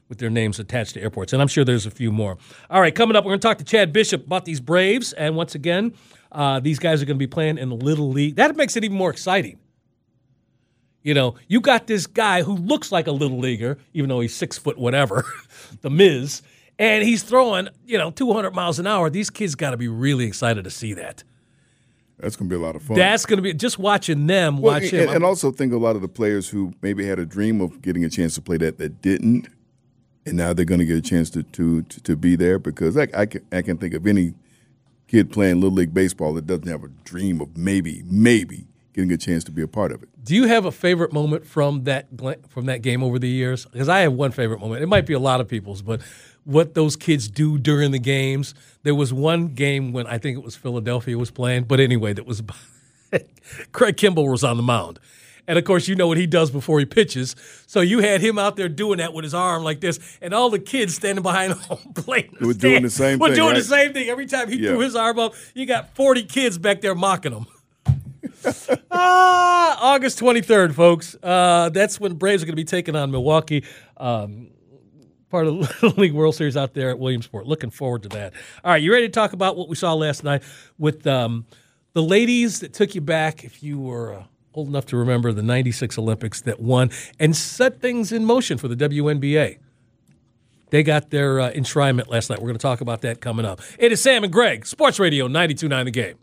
with their names attached to airports. And I'm sure there's a few more. All right, coming up, we're going to talk to Chad Bishop about these Braves. And once again, these guys are going to be playing in the Little League. That makes it even more exciting. You know, you got this guy who looks like a Little Leaguer, even though he's 6 foot whatever, the Miz, and he's throwing, 200 miles an hour. These kids got to be really excited to see that. That's going to be a lot of fun. That's going to be just watching them watch him. And also think a lot of the players who maybe had a dream of getting a chance to play that didn't, and now they're going to get a chance to be there, because I can think of any kid playing Little League baseball that doesn't have a dream of maybe getting a chance to be a part of it. Do you have a favorite moment from that game over the years? Because I have one favorite moment. It might be a lot of people's, but what those kids do during the games. There was one game when I think it was Philadelphia was playing, but anyway, that was Craig Kimbrell was on the mound. And, of course, you know what he does before he pitches. So you had him out there doing that with his arm like this, and all the kids standing behind home plate. We're doing the same thing. We're doing the same thing. Every time he threw his arm up, you got 40 kids back there mocking him. August 23rd, folks. That's when Braves are going to be taking on Milwaukee. Part of the Little League World Series out there at Williamsport. Looking forward to that. All right, you ready to talk about what we saw last night with the ladies that took you back, if you were old enough to remember, the 96 Olympics that won and set things in motion for the WNBA. They got their enshrinement last night. We're going to talk about that coming up. It is Sam and Greg, Sports Radio 92.9 The Game.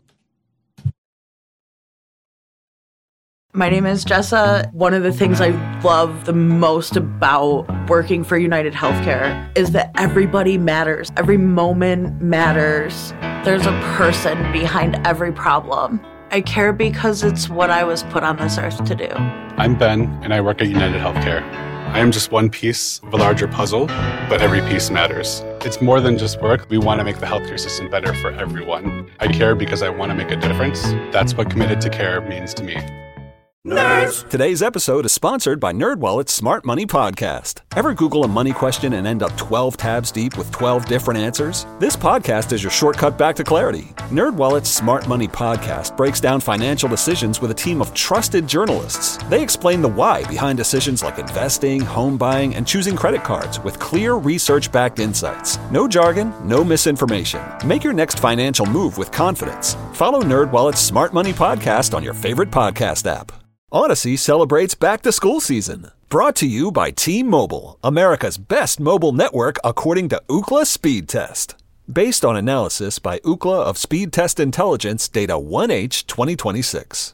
My name is Jessa. One of the things I love the most about working for United Healthcare is that everybody matters. Every moment matters. There's a person behind every problem. I care because it's what I was put on this earth to do. I'm Ben, and I work at United Healthcare. I am just one piece of a larger puzzle, but every piece matters. It's more than just work. We want to make the healthcare system better for everyone. I care because I want to make a difference. That's what Committed to Care means to me. Nerds! Today's episode is sponsored by NerdWallet's Smart Money Podcast. Ever Google a money question and end up 12 tabs deep with 12 different answers? This podcast is your shortcut back to clarity. NerdWallet's Smart Money Podcast breaks down financial decisions with a team of trusted journalists. They explain the why behind decisions like investing, home buying, and choosing credit cards with clear research-backed insights. No jargon, no misinformation. Make your next financial move with confidence. Follow NerdWallet's Smart Money Podcast on your favorite podcast app. Odyssey celebrates back-to-school season. Brought to you by T-Mobile, America's best mobile network according to Ookla Speed Test. Based on analysis by Ookla of Speed Test Intelligence data 1H 2026.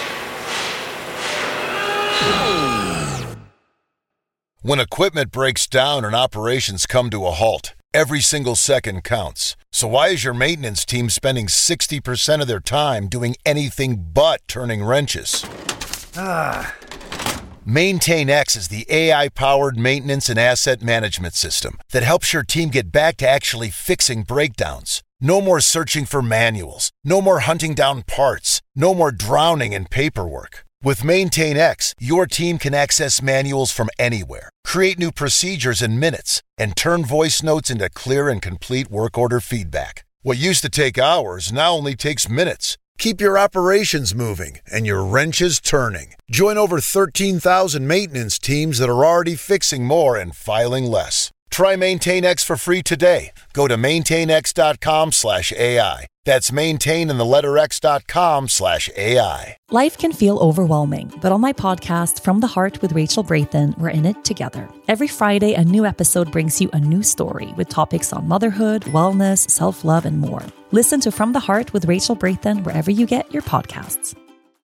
When equipment breaks down and operations come to a halt, every single second counts. So why is your maintenance team spending 60% of their time doing anything but turning wrenches? MaintainX is the AI-powered maintenance and asset management system that helps your team get back to actually fixing breakdowns. No more searching for manuals. No more hunting down parts. No more drowning in paperwork. With MaintainX, your team can access manuals from anywhere, create new procedures in minutes, and turn voice notes into clear and complete work order feedback. What used to take hours now only takes minutes. Keep your operations moving and your wrenches turning. Join over 13,000 maintenance teams that are already fixing more and filing less. Try MaintainX for free today. Go to maintainx.com/AI. That's maintain and the letter x.com/AI. Life can feel overwhelming, but on my podcast, From the Heart with Rachel Brathen, we're in it together. Every Friday, a new episode brings you a new story with topics on motherhood, wellness, self-love, and more. Listen to From the Heart with Rachel Brathen wherever you get your podcasts.